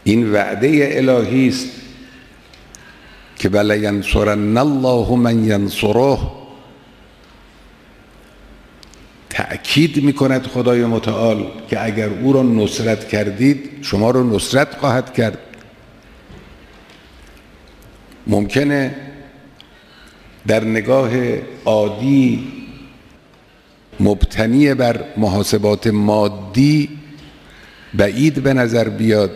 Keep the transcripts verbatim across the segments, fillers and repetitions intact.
این وعده الهی است که ولینصرن الله من ینصره. تأکید میکند خدای متعال که اگر او را نصرت کردید شما را نصرت خواهد کرد. ممکنه در نگاه عادی مبتنی بر محاسبات مادی بعید به نظر بیاد،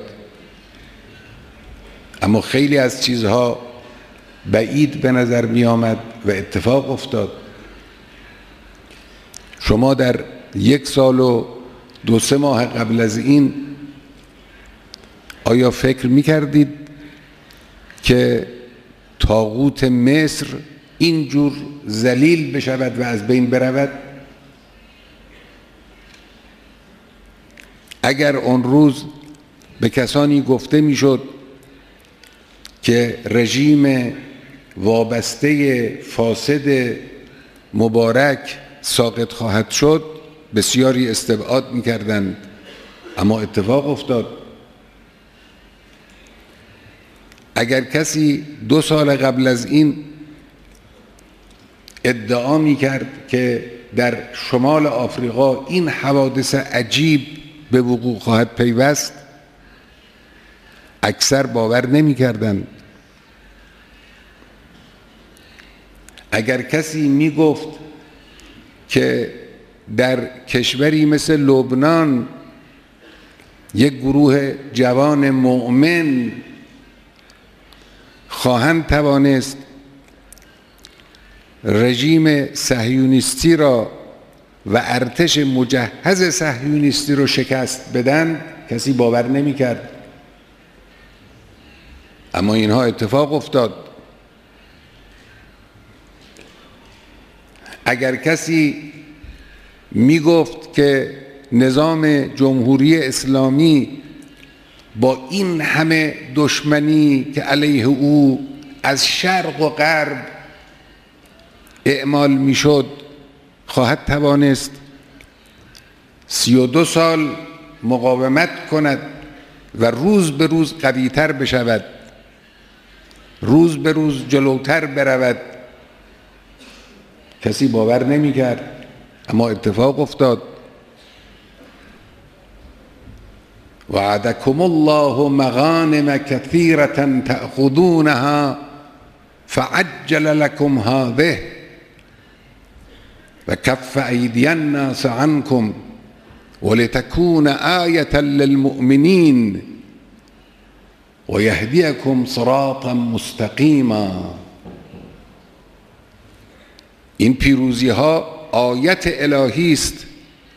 اما خیلی از چیزها بعید به نظر می آمد و اتفاق افتاد. شما در یک سال و دو سه ماه قبل از این آیا فکر می کردید که طاغوت مصر اینجور ذلیل بشود و از بین برود؟ اگر اون روز به کسانی گفته میشد که رژیم وابسته فاسد مبارک ساقط خواهد شد، بسیاری استبعاد میکردند، اما اتفاق افتاد. اگر کسی دو سال قبل از این ادعا میکرد که در شمال آفریقا این حوادث عجیب به وقوع خواهد پیوست، اکثر باور نمی‌کردند. اگر کسی میگفت که در کشوری مثل لبنان یک گروه جوان مؤمن خواهند توانست رژیم صهیونیستی را و ارتش مجهز صهیونیستی رو شکست بدن، کسی باور نمی کرد. اما اینها اتفاق افتاد. اگر کسی می گفت که نظام جمهوری اسلامی با این همه دشمنی که علیه او از شرق و غرب اعمال می شد خواهد توانست سی و دو سال مقاومت کند و روز به روز قوی‌تر بشود، روز به روز جلوتر برود، کسی باور نمی کرد. اما اتفاق افتاد. وعدکم الله مغانم کثیرة تأخذونها فعجل لكم هذه وكف أيدي الناس عنكم ولتكون آية للمؤمنين ويهديكم صراطا مستقيما. این پیروزی ها آیت الهی است.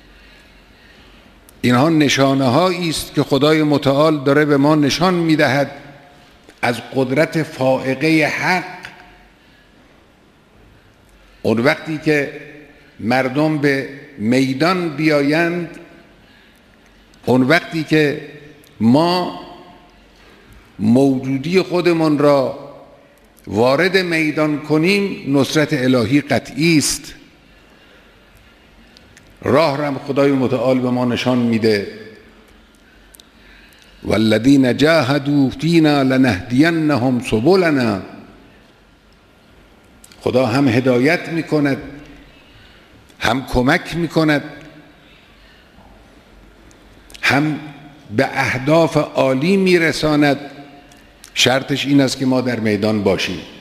اینها نشانه هایی است که خدای متعال داره به ما نشان میدهد از قدرت فائقه حق. اون وقتی که مردم به میدان بیایند، اون وقتی که ما موجودی خودمون را وارد میدان کنیم، نصرت الهی قطعی است. راه را خدای متعال به ما نشان میده. والذین جاهدوا فینا لنهدینهم سبلنا. خدا هم هدایت میکند، هم کمک میکند، هم به اهداف عالی میرساند. شرطش این است که ما در میدان باشیم.